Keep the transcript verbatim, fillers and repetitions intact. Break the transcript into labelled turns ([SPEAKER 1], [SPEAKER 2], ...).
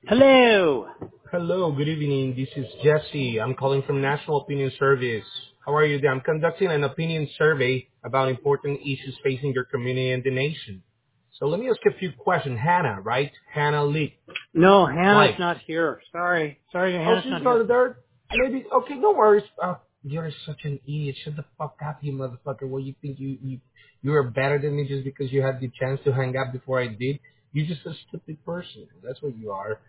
[SPEAKER 1] Hello.
[SPEAKER 2] Hello, good evening. This is Jesse. I'm calling from National Opinion Service. How are you? I'm conducting an opinion survey about important issues facing your community and the nation. So let me ask you a few questions. Hannah, right? Hannah Lee.
[SPEAKER 1] No, Hannah's
[SPEAKER 2] Wife.
[SPEAKER 1] not here. Sorry. Sorry,
[SPEAKER 2] Oh,
[SPEAKER 1] Hannah's
[SPEAKER 2] she's
[SPEAKER 1] not here.
[SPEAKER 2] not there? Maybe, okay, no worries. Uh, you're such an idiot. Shut the fuck up, you motherfucker. What, you think you, you, you are better than me just because you had the chance to hang up before I did? You're just a stupid person. That's what you are.